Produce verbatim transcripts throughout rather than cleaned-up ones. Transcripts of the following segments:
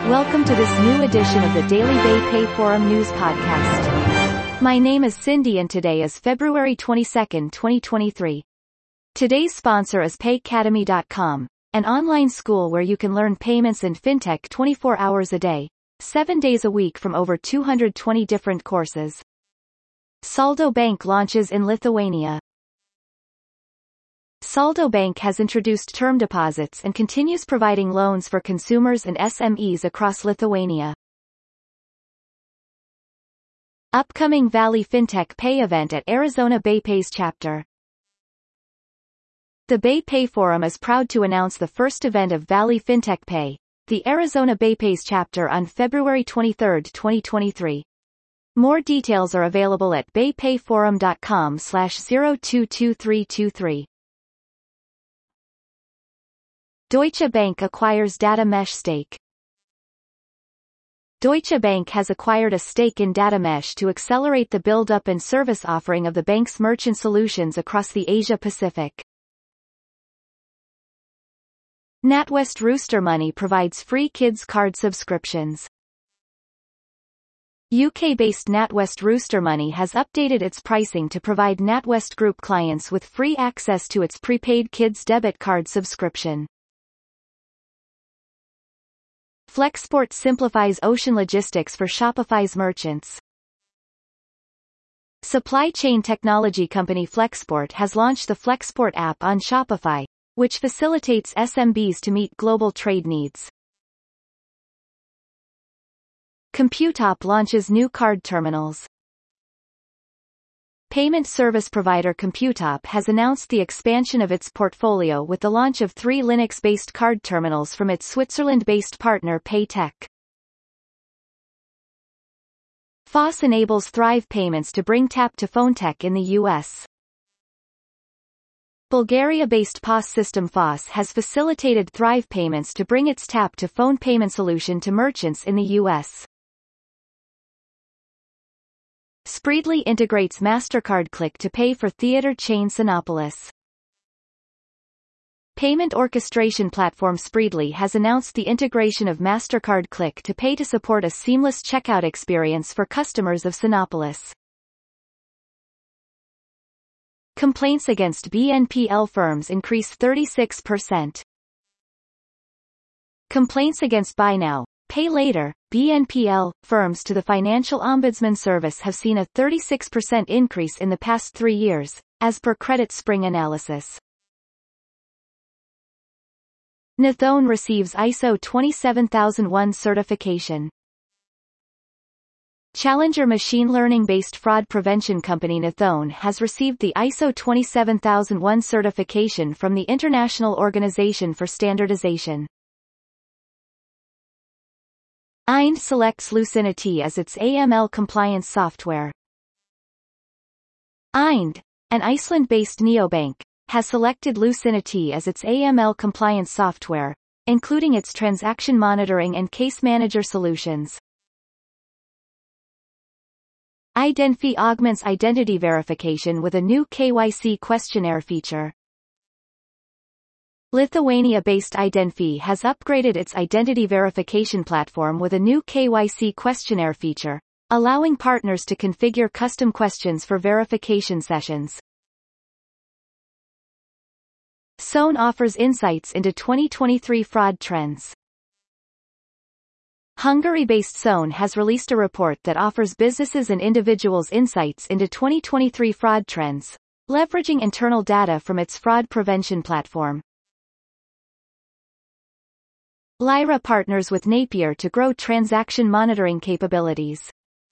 Welcome to this new edition of the Daily BayPay Forum News Podcast. My name is Cindy and today is February twenty-second, twenty twenty-three. Today's sponsor is Paycademy dot com, an online school where you can learn payments and fintech twenty-four hours a day, seven days a week from over two hundred twenty different courses. Saldo Bank launches in Lithuania. Saldo Bank has introduced term deposits and continues providing loans for consumers and S M Es across Lithuania. Upcoming Valley FinTech Pay event at Arizona BayPay's chapter. The BayPay Forum is proud to announce the first event of Valley FinTech Pay, the Arizona BayPay's chapter on February twenty-third, twenty twenty-three. More details are available at baypayforum dot com slash zero two two three two three. Deutsche Bank acquires DataMesh stake. Deutsche Bank has acquired a stake in DataMesh to accelerate the build-up and service offering of the bank's merchant solutions across the Asia-Pacific. NatWest Rooster Money provides free kids card subscriptions. U K-based NatWest Rooster Money has updated its pricing to provide NatWest Group clients with free access to its prepaid kids debit card subscription. Flexport simplifies ocean logistics for Shopify's merchants. Supply chain technology company Flexport has launched the Flexport app on Shopify, which facilitates S M Bs to meet global trade needs. Computop launches new card terminals. Payment service provider Computop has announced the expansion of its portfolio with the launch of three Linux-based card terminals from its Switzerland-based partner Paytech. F O S enables Thrive Payments to bring Tap to Phone Tech in the U S. Bulgaria-based P O S system F O S has facilitated Thrive Payments to bring its Tap to Phone payment solution to merchants in the U S. Spreedly integrates MasterCard Click to Pay for theater chain Cinépolis. Payment orchestration platform Spreedly has announced the integration of MasterCard Click to Pay to support a seamless checkout experience for customers of Cinépolis. Complaints against B N P L firms increase thirty-six percent. Complaints against Buy Now, Pay Later, B N P L, firms to the Financial Ombudsman Service have seen a thirty-six percent increase in the past three years, as per Credit Spring analysis. Nethone receives I S O twenty-seven thousand one certification. Challenger machine learning-based fraud prevention company Nethone has received the I S O twenty-seven thousand one certification from the International Organization for Standardization. Eind selects Lucinity as its A M L compliance software. Eind, an Iceland-based neobank, has selected Lucinity as its A M L compliance software, including its transaction monitoring and case manager solutions. Identifi augments identity verification with a new K Y C questionnaire feature. Lithuania-based Identifi has upgraded its identity verification platform with a new K Y C questionnaire feature, allowing partners to configure custom questions for verification sessions. Sown offers insights into twenty twenty-three fraud trends. Hungary-based Sown has released a report that offers businesses and individuals insights into twenty twenty-three fraud trends, leveraging internal data from its fraud prevention platform. Lyra partners with Napier to grow transaction monitoring capabilities.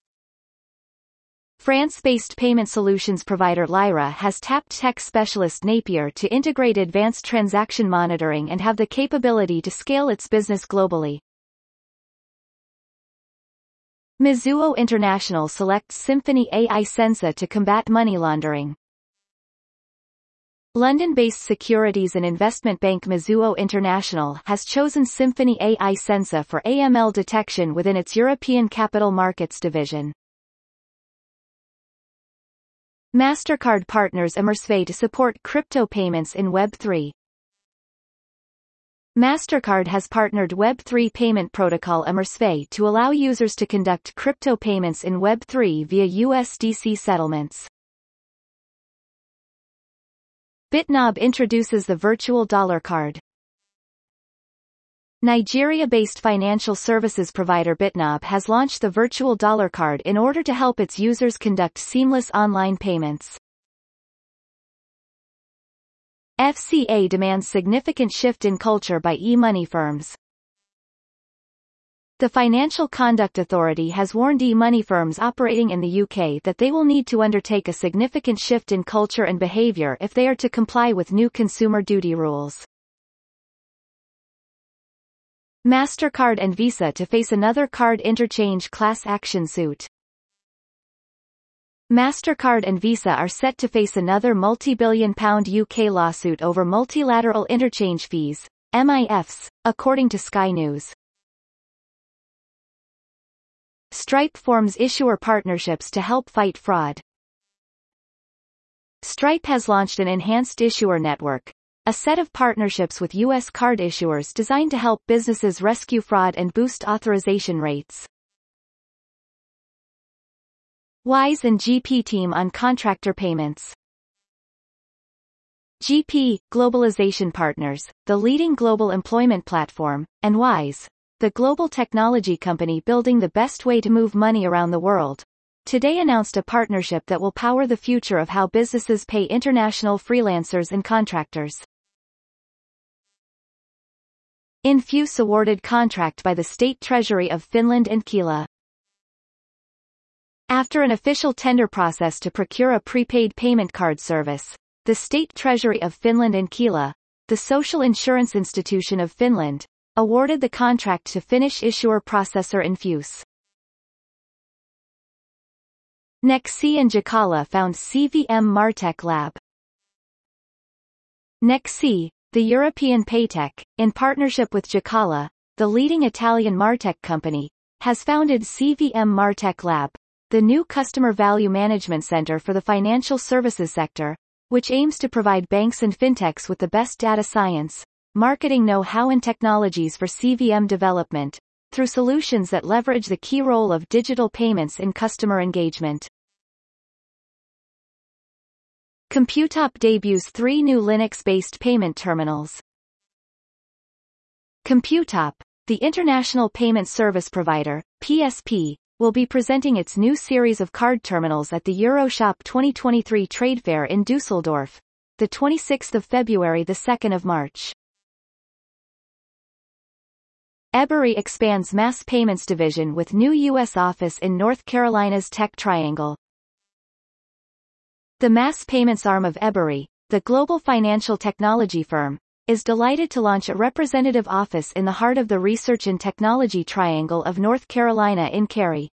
France-based payment solutions provider Lyra has tapped tech specialist Napier to integrate advanced transaction monitoring and have the capability to scale its business globally. Mizuho International selects Symphony A I Sensa to combat money laundering. London-based securities and investment bank Mizuho International has chosen Symphony A I Sensa for A M L detection within its European capital markets division. MasterCard partners Emersway to support crypto payments in Web three. MasterCard has partnered Web three payment protocol Emmersvay to allow users to conduct crypto payments in Web three via U S D C settlements. Bitnob introduces the virtual dollar card. Nigeria-based financial services provider Bitnob has launched the virtual dollar card in order to help its users conduct seamless online payments. F C A demands significant shift in culture by e-money firms. The Financial Conduct Authority has warned e-money firms operating in the U K that they will need to undertake a significant shift in culture and behaviour if they are to comply with new consumer duty rules. MasterCard and Visa to face another card interchange class action suit. MasterCard and Visa are set to face another multi-billion pound U K lawsuit over multilateral interchange fees, M I Fs, according to Sky News. Stripe forms issuer partnerships to help fight fraud. Stripe has launched an enhanced issuer network, a set of partnerships with U S card issuers designed to help businesses rescue fraud and boost authorization rates. Wise and G P team on contractor payments. G P, Globalization Partners, the leading global employment platform, and Wise, the global technology company building the best way to move money around the world, today announced a partnership that will power the future of how businesses pay international freelancers and contractors. Infuse awarded contract by the State Treasury of Finland and Kela. After an official tender process to procure a prepaid payment card service, the State Treasury of Finland and Kela, the social insurance institution of Finland, awarded the contract to Finnish issuer processor Infuse. Nexi and Jacala found C V M Martech Lab. Nexi, the European paytech, in partnership with Jacala, the leading Italian Martech company, has founded C V M Martech Lab, the new customer value management center for the financial services sector, which aims to provide banks and fintechs with the best data science, marketing know-how and technologies for C V M development, through solutions that leverage the key role of digital payments in customer engagement. Computop debuts three new Linux-based payment terminals. Computop, the international payment service provider, P S P, will be presenting its new series of card terminals at the EuroShop twenty twenty-three trade fair in Düsseldorf, the twenty-sixth of February to the second of March. Ebury expands mass payments division with new U S office in North Carolina's Tech Triangle. The mass payments arm of Ebury, the global financial technology firm, is delighted to launch a representative office in the heart of the Research and Technology Triangle of North Carolina in Cary.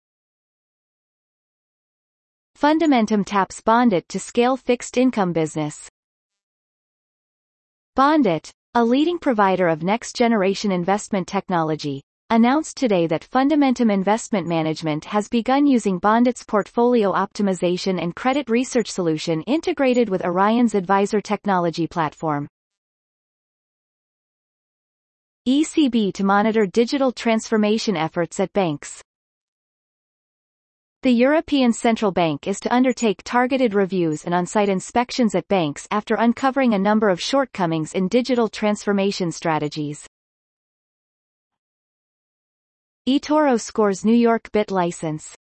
Fundamentum taps Bondit to scale fixed income business. Bondit, a leading provider of next-generation investment technology, announced today that Fundamentum Investment Management has begun using Bondit's portfolio optimization and credit research solution integrated with Orion's Advisor technology platform. E C B to monitor digital transformation efforts at banks. The European Central Bank is to undertake targeted reviews and on-site inspections at banks after uncovering a number of shortcomings in digital transformation strategies. eToro scores New York B I T license.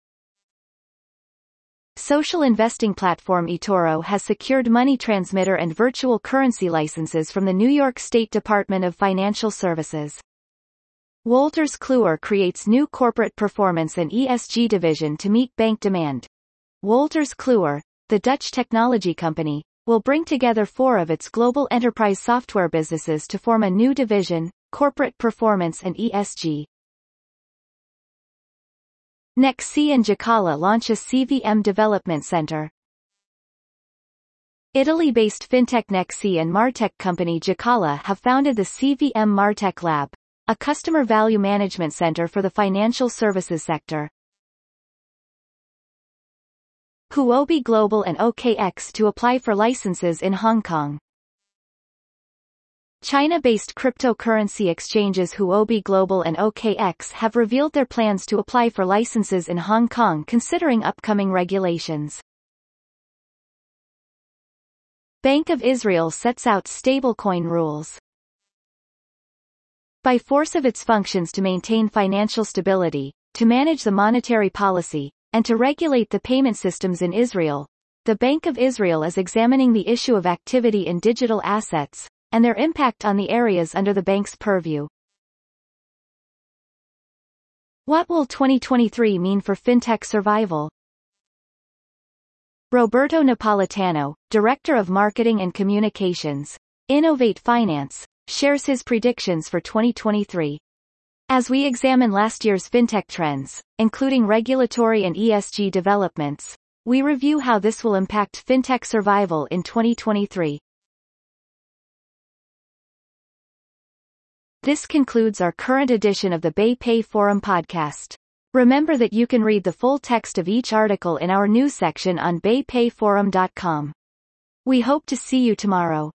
Social investing platform eToro has secured money transmitter and virtual currency licenses from the New York State Department of Financial Services. Wolters Kluwer creates new corporate performance and E S G division to meet bank demand. Wolters Kluwer, the Dutch technology company, will bring together four of its global enterprise software businesses to form a new division, Corporate Performance and E S G. Nexi and Jacala launch a C V M development center. Italy-based fintech Nexi and Martech company Jacala have founded the C V M Martech Lab, a customer value management center for the financial services sector. Huobi Global and O K X to apply for licenses in Hong Kong. China-based cryptocurrency exchanges Huobi Global and O K X have revealed their plans to apply for licenses in Hong Kong considering upcoming regulations. Bank of Israel sets out stablecoin rules. By force of its functions to maintain financial stability, to manage the monetary policy, and to regulate the payment systems in Israel, the Bank of Israel is examining the issue of activity in digital assets, and their impact on the areas under the bank's purview. What will twenty twenty-three mean for fintech survival? Roberto Napolitano, Director of Marketing and Communications, Innovate Finance, shares his predictions for twenty twenty-three. As we examine last year's fintech trends, including regulatory and E S G developments, we review how this will impact fintech survival in twenty twenty-three. This concludes our current edition of the BayPay Forum podcast. Remember that you can read the full text of each article in our news section on bay pay forum dot com. We hope to see you tomorrow.